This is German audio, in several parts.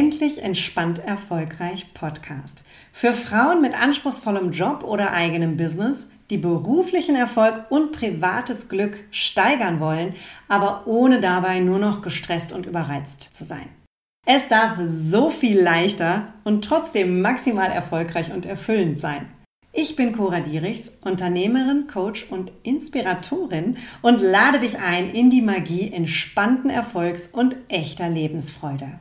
Endlich entspannt erfolgreich Podcast. Für Frauen mit anspruchsvollem Job oder eigenem Business, die beruflichen Erfolg und privates Glück steigern wollen, aber ohne dabei nur noch gestresst und überreizt zu sein. Es darf so viel leichter und trotzdem maximal erfolgreich und erfüllend sein. Ich bin Cora Dierichs, Unternehmerin, Coach und Inspiratorin und lade dich ein in die Magie entspannten Erfolgs und echter Lebensfreude.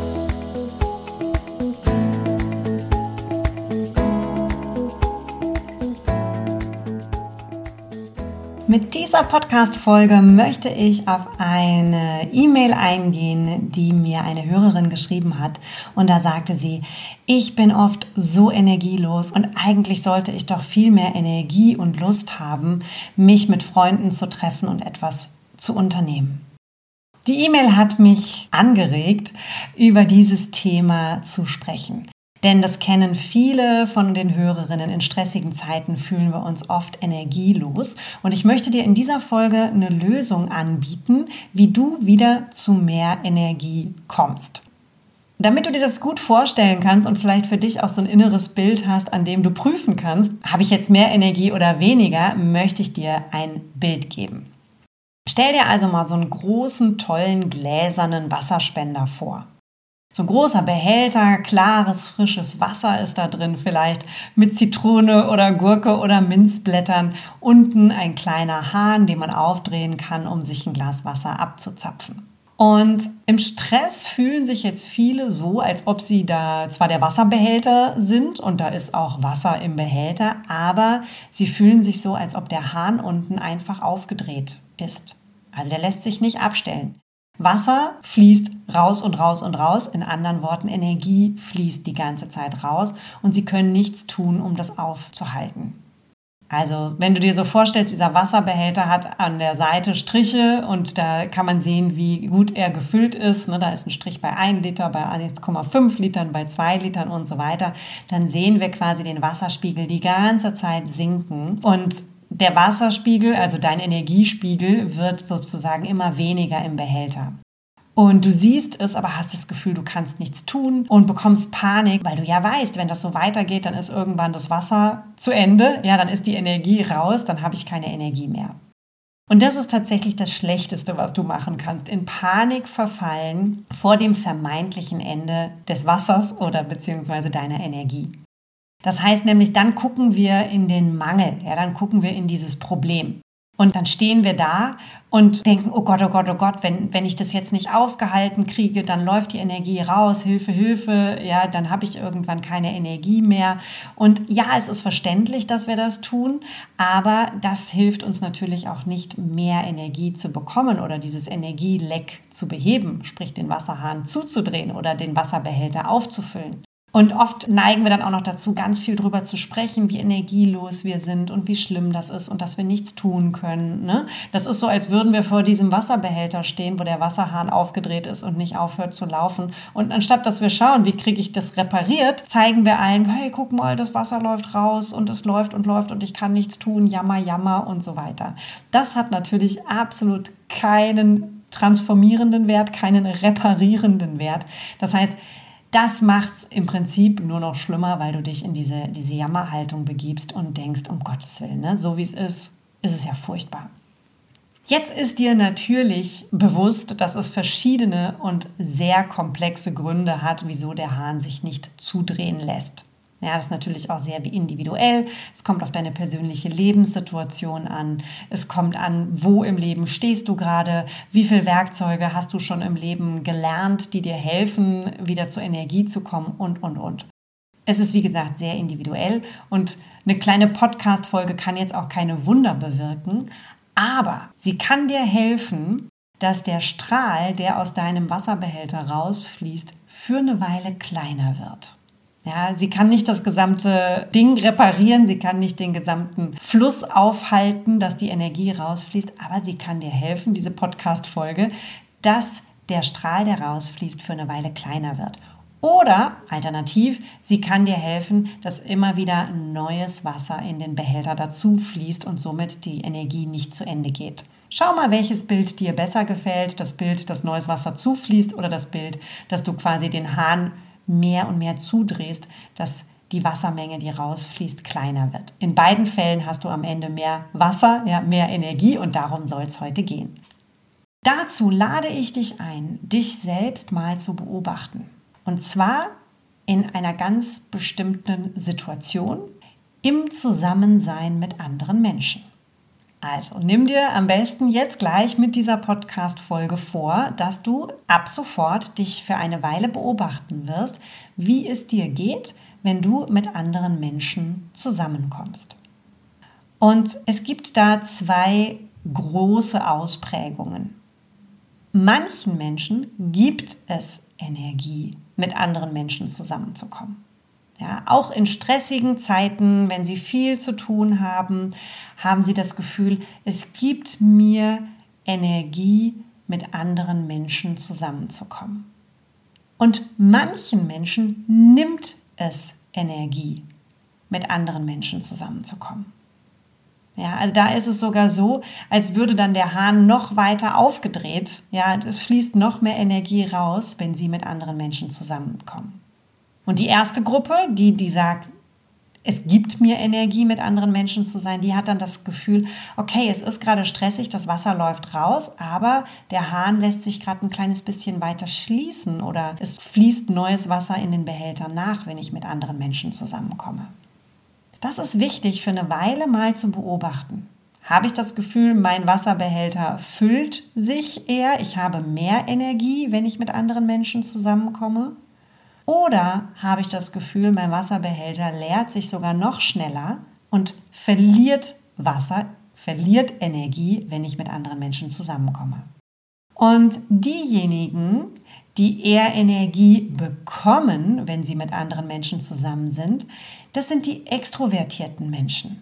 Mit dieser Podcast-Folge möchte ich auf eine E-Mail eingehen, die mir eine Hörerin geschrieben hat. Und da sagte sie, ich bin oft so energielos und eigentlich sollte ich doch viel mehr Energie und Lust haben, mich mit Freunden zu treffen und etwas zu unternehmen. Die E-Mail hat mich angeregt, über dieses Thema zu sprechen. Denn das kennen viele von den Hörerinnen. In stressigen Zeiten fühlen wir uns oft energielos. Und ich möchte dir in dieser Folge eine Lösung anbieten, wie du wieder zu mehr Energie kommst. Damit du dir das gut vorstellen kannst und vielleicht für dich auch so ein inneres Bild hast, an dem du prüfen kannst, habe ich jetzt mehr Energie oder weniger, möchte ich dir ein Bild geben. Stell dir also mal so einen großen, tollen, gläsernen Wasserspender vor. So ein großer Behälter, klares, frisches Wasser ist da drin, vielleicht mit Zitrone oder Gurke oder Minzblättern. Unten ein kleiner Hahn, den man aufdrehen kann, um sich ein Glas Wasser abzuzapfen. Und im Stress fühlen sich jetzt viele so, als ob sie da zwar der Wasserbehälter sind und da ist auch Wasser im Behälter, aber sie fühlen sich so, als ob der Hahn unten einfach aufgedreht ist. Also der lässt sich nicht abstellen. Wasser fließt raus und raus und raus, in anderen Worten, Energie fließt die ganze Zeit raus und sie können nichts tun, um das aufzuhalten. Also wenn du dir so vorstellst, dieser Wasserbehälter hat an der Seite Striche und da kann man sehen, wie gut er gefüllt ist. Da ist ein Strich bei 1 Liter, bei 1,5 Litern, bei 2 Litern und so weiter. Dann sehen wir quasi den Wasserspiegel die ganze Zeit sinken und der Wasserspiegel, also dein Energiespiegel, wird sozusagen immer weniger im Behälter. Und du siehst es, aber hast das Gefühl, du kannst nichts tun und bekommst Panik, weil du ja weißt, wenn das so weitergeht, dann ist irgendwann das Wasser zu Ende, ja, dann ist die Energie raus, dann habe ich keine Energie mehr. Und das ist tatsächlich das Schlechteste, was du machen kannst, in Panik verfallen vor dem vermeintlichen Ende des Wassers oder beziehungsweise deiner Energie. Das heißt nämlich, dann gucken wir in den Mangel, ja, dann gucken wir in dieses Problem. Und dann stehen wir da und denken, oh Gott, wenn ich das jetzt nicht aufgehalten kriege, dann läuft die Energie raus, Hilfe, Hilfe, ja, dann habe ich irgendwann keine Energie mehr. Und ja, es ist verständlich, dass wir das tun, aber das hilft uns natürlich auch nicht, mehr Energie zu bekommen oder dieses Energieleck zu beheben, sprich den Wasserhahn zuzudrehen oder den Wasserbehälter aufzufüllen. Und oft neigen wir dann auch noch dazu, ganz viel drüber zu sprechen, wie energielos wir sind und wie schlimm das ist und dass wir nichts tun können. Ne? Das ist so, als würden wir vor diesem Wasserbehälter stehen, wo der Wasserhahn aufgedreht ist und nicht aufhört zu laufen. Und anstatt dass wir schauen, wie kriege ich das repariert, zeigen wir allen, hey, guck mal, das Wasser läuft raus und es läuft und ich kann nichts tun, jammer, jammer und so weiter. Das hat natürlich absolut keinen transformierenden Wert, keinen reparierenden Wert. Das heißt, das macht im Prinzip nur noch schlimmer, weil du dich in diese Jammerhaltung begibst und denkst, um Gottes Willen, ne? So wie es ist es ja furchtbar. Jetzt ist dir natürlich bewusst, dass es verschiedene und sehr komplexe Gründe hat, wieso der Hahn sich nicht zudrehen lässt. Ja, das ist natürlich auch sehr individuell. Es kommt auf deine persönliche Lebenssituation an. Es kommt an, wo im Leben stehst du gerade, wie viele Werkzeuge hast du schon im Leben gelernt, die dir helfen, wieder zur Energie zu kommen und. Es ist, wie gesagt, sehr individuell und eine kleine Podcast-Folge kann jetzt auch keine Wunder bewirken, aber sie kann dir helfen, dass der Strahl, der aus deinem Wasserbehälter rausfließt, für eine Weile kleiner wird. Ja, sie kann nicht das gesamte Ding reparieren, sie kann nicht den gesamten Fluss aufhalten, dass die Energie rausfließt, aber sie kann dir helfen, diese Podcast-Folge, dass der Strahl, der rausfließt, für eine Weile kleiner wird. Oder alternativ, sie kann dir helfen, dass immer wieder neues Wasser in den Behälter dazu fließt und somit die Energie nicht zu Ende geht. Schau mal, welches Bild dir besser gefällt. Das Bild, dass neues Wasser zufließt oder das Bild, dass du quasi den Hahn mehr und mehr zudrehst, dass die Wassermenge, die rausfließt, kleiner wird. In beiden Fällen hast du am Ende mehr Wasser, mehr Energie und darum soll es heute gehen. Dazu lade ich dich ein, dich selbst mal zu beobachten. Und zwar in einer ganz bestimmten Situation im Zusammensein mit anderen Menschen. Also nimm dir am besten jetzt gleich mit dieser Podcast-Folge vor, dass du ab sofort dich für eine Weile beobachten wirst, wie es dir geht, wenn du mit anderen Menschen zusammenkommst. Und es gibt da zwei große Ausprägungen. Manchen Menschen gibt es Energie, mit anderen Menschen zusammenzukommen. Ja, auch in stressigen Zeiten, wenn sie viel zu tun haben, haben sie das Gefühl, es gibt mir Energie, mit anderen Menschen zusammenzukommen. Und manchen Menschen nimmt es Energie, mit anderen Menschen zusammenzukommen. Ja, also da ist es sogar so, als würde dann der Hahn noch weiter aufgedreht. Ja, es fließt noch mehr Energie raus, wenn sie mit anderen Menschen zusammenkommen. Und die erste Gruppe, die sagt, es gibt mir Energie, mit anderen Menschen zu sein, die hat dann das Gefühl, okay, es ist gerade stressig, das Wasser läuft raus, aber der Hahn lässt sich gerade ein kleines bisschen weiter schließen oder es fließt neues Wasser in den Behälter nach, wenn ich mit anderen Menschen zusammenkomme. Das ist wichtig für eine Weile mal zu beobachten. Habe ich das Gefühl, mein Wasserbehälter füllt sich eher, ich habe mehr Energie, wenn ich mit anderen Menschen zusammenkomme? Oder habe ich das Gefühl, mein Wasserbehälter leert sich sogar noch schneller und verliert Wasser, verliert Energie, wenn ich mit anderen Menschen zusammenkomme? Und diejenigen, die eher Energie bekommen, wenn sie mit anderen Menschen zusammen sind, das sind die extrovertierten Menschen.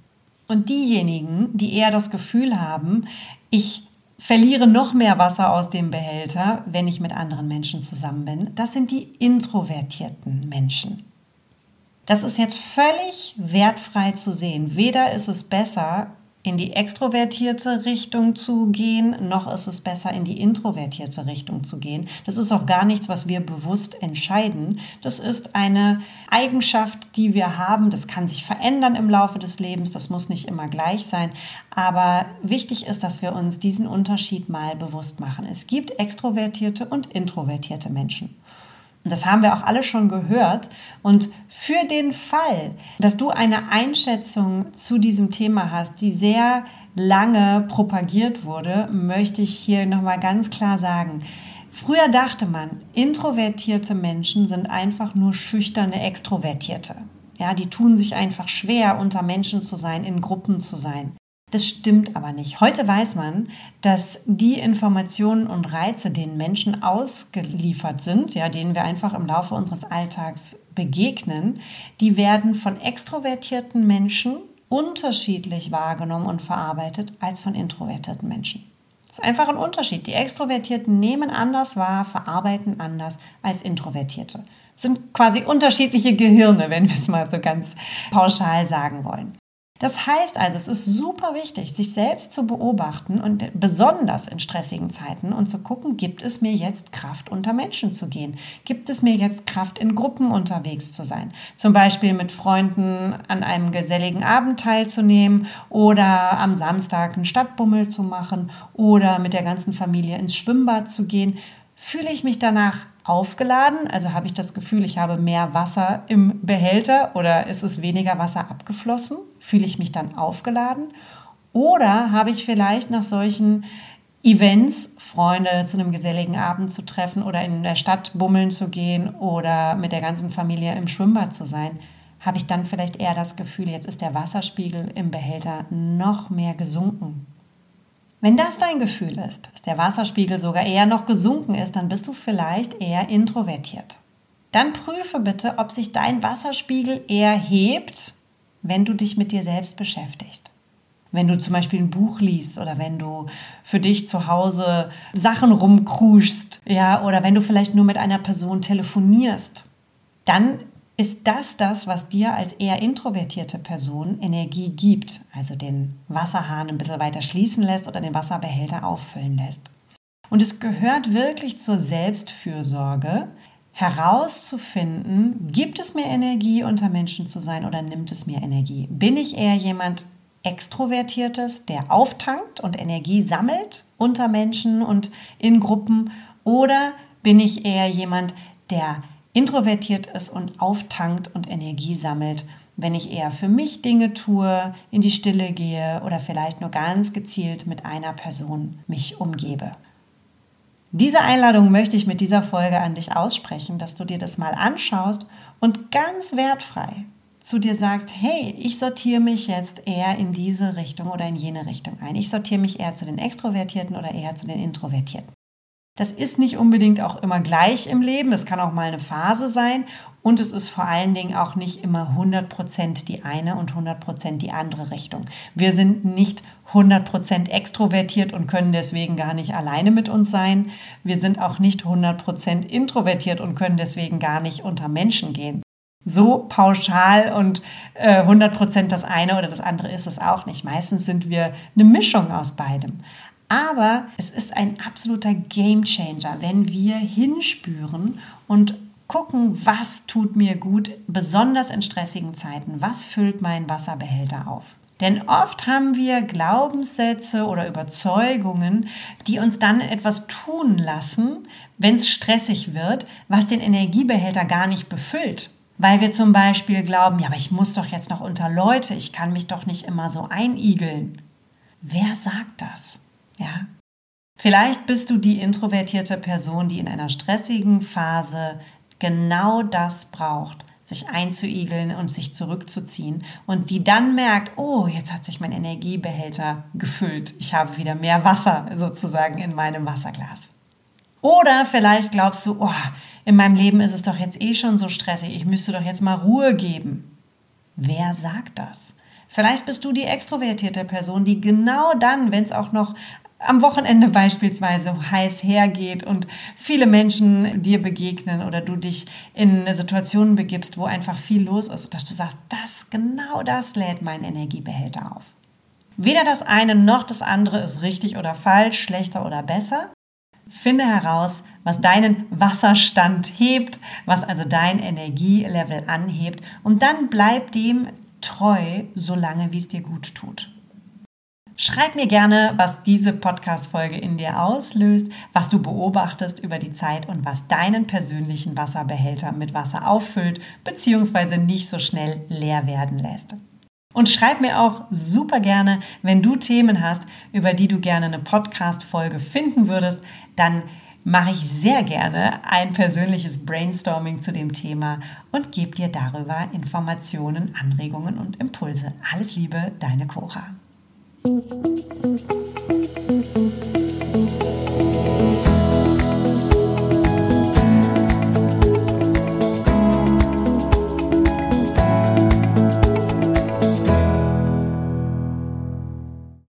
Und diejenigen, die eher das Gefühl haben, ich verliere noch mehr Wasser aus dem Behälter, wenn ich mit anderen Menschen zusammen bin, das sind die introvertierten Menschen. Das ist jetzt völlig wertfrei zu sehen. Weder ist es besser, in die extrovertierte Richtung zu gehen, noch ist es besser, in die introvertierte Richtung zu gehen. Das ist auch gar nichts, was wir bewusst entscheiden. Das ist eine Eigenschaft, die wir haben. Das kann sich verändern im Laufe des Lebens. Das muss nicht immer gleich sein. Aber wichtig ist, dass wir uns diesen Unterschied mal bewusst machen. Es gibt extrovertierte und introvertierte Menschen. Und das haben wir auch alle schon gehört. Und für den Fall, dass du eine Einschätzung zu diesem Thema hast, die sehr lange propagiert wurde, möchte ich hier nochmal ganz klar sagen, früher dachte man, introvertierte Menschen sind einfach nur schüchterne Extrovertierte. Ja, die tun sich einfach schwer, unter Menschen zu sein, in Gruppen zu sein. Das stimmt aber nicht. Heute weiß man, dass die Informationen und Reize, denen Menschen ausgeliefert sind, ja, denen wir einfach im Laufe unseres Alltags begegnen, die werden von extrovertierten Menschen unterschiedlich wahrgenommen und verarbeitet als von introvertierten Menschen. Das ist einfach ein Unterschied. Die Extrovertierten nehmen anders wahr, verarbeiten anders als Introvertierte. Das sind quasi unterschiedliche Gehirne, wenn wir es mal so ganz pauschal sagen wollen. Das heißt also, es ist super wichtig, sich selbst zu beobachten und besonders in stressigen Zeiten und zu gucken, gibt es mir jetzt Kraft, unter Menschen zu gehen? Gibt es mir jetzt Kraft, in Gruppen unterwegs zu sein? Zum Beispiel mit Freunden an einem geselligen Abend teilzunehmen oder am Samstag einen Stadtbummel zu machen oder mit der ganzen Familie ins Schwimmbad zu gehen. Fühle ich mich danach aufgeladen? Also habe ich das Gefühl, ich habe mehr Wasser im Behälter oder ist es weniger Wasser abgeflossen? Fühle ich mich dann aufgeladen? Oder habe ich vielleicht nach solchen Events, Freunde zu einem geselligen Abend zu treffen oder in der Stadt bummeln zu gehen oder mit der ganzen Familie im Schwimmbad zu sein, habe ich dann vielleicht eher das Gefühl, jetzt ist der Wasserspiegel im Behälter noch mehr gesunken? Wenn das dein Gefühl ist, dass der Wasserspiegel sogar eher noch gesunken ist, dann bist du vielleicht eher introvertiert. Dann prüfe bitte, ob sich dein Wasserspiegel eher hebt, wenn du dich mit dir selbst beschäftigst. wenn du zum Beispiel ein Buch liest oder wenn du für dich zu Hause Sachen rumkruschst, ja, oder wenn du vielleicht nur mit einer Person telefonierst, dann ist das, was dir als eher introvertierte Person Energie gibt, also den Wasserhahn ein bisschen weiter schließen lässt oder den Wasserbehälter auffüllen lässt. Und es gehört wirklich zur Selbstfürsorge, herauszufinden, gibt es mir Energie, unter Menschen zu sein oder nimmt es mir Energie? Bin ich eher jemand Extrovertiertes, der auftankt und Energie sammelt unter Menschen und in Gruppen, oder bin ich eher jemand, der introvertiert ist und auftankt und Energie sammelt, wenn ich eher für mich Dinge tue, in die Stille gehe oder vielleicht nur ganz gezielt mit einer Person mich umgebe? Diese Einladung möchte ich mit dieser Folge an dich aussprechen, dass du dir das mal anschaust und ganz wertfrei zu dir sagst, hey, ich sortiere mich jetzt eher in diese Richtung oder in jene Richtung ein. Ich sortiere mich eher zu den Extrovertierten oder eher zu den Introvertierten. Das ist nicht unbedingt auch immer gleich im Leben, es kann auch mal eine Phase sein und es ist vor allen Dingen auch nicht immer 100% die eine und 100% die andere Richtung. Wir sind nicht 100% extrovertiert und können deswegen gar nicht alleine mit uns sein. Wir sind auch nicht 100% introvertiert und können deswegen gar nicht unter Menschen gehen. So pauschal und 100% das eine oder das andere ist es auch nicht. Meistens sind wir eine Mischung aus beidem. Aber es ist ein absoluter Gamechanger, wenn wir hinspüren und gucken, was tut mir gut, besonders in stressigen Zeiten, was füllt meinen Wasserbehälter auf. Denn oft haben wir Glaubenssätze oder Überzeugungen, die uns dann etwas tun lassen, wenn es stressig wird, was den Energiebehälter gar nicht befüllt. Weil wir zum Beispiel glauben, ja, aber ich muss doch jetzt noch unter Leute, ich kann mich doch nicht immer so einigeln. Wer sagt das? Ja. Vielleicht bist du die introvertierte Person, die in einer stressigen Phase genau das braucht, sich einzuigeln und sich zurückzuziehen und die dann merkt, oh, jetzt hat sich mein Energiebehälter gefüllt. Ich habe wieder mehr Wasser sozusagen in meinem Wasserglas. Oder vielleicht glaubst du, oh, in meinem Leben ist es doch jetzt eh schon so stressig, ich müsste doch jetzt mal Ruhe geben. Wer sagt das? Vielleicht bist du die extrovertierte Person, die genau dann, wenn es auch noch am Wochenende beispielsweise heiß hergeht und viele Menschen dir begegnen oder du dich in eine Situation begibst, wo einfach viel los ist, dass du sagst, genau das lädt meinen Energiebehälter auf. Weder das eine noch das andere ist richtig oder falsch, schlechter oder besser. Finde heraus, was deinen Wasserstand hebt, was also dein Energielevel anhebt und dann bleib dem treu, solange wie es dir gut tut. Schreib mir gerne, was diese Podcast-Folge in dir auslöst, was du beobachtest über die Zeit und was deinen persönlichen Wasserbehälter mit Wasser auffüllt bzw. nicht so schnell leer werden lässt. Und schreib mir auch super gerne, wenn du Themen hast, über die du gerne eine Podcast-Folge finden würdest, dann mache ich sehr gerne ein persönliches Brainstorming zu dem Thema und gebe dir darüber Informationen, Anregungen und Impulse. Alles Liebe, deine Cora.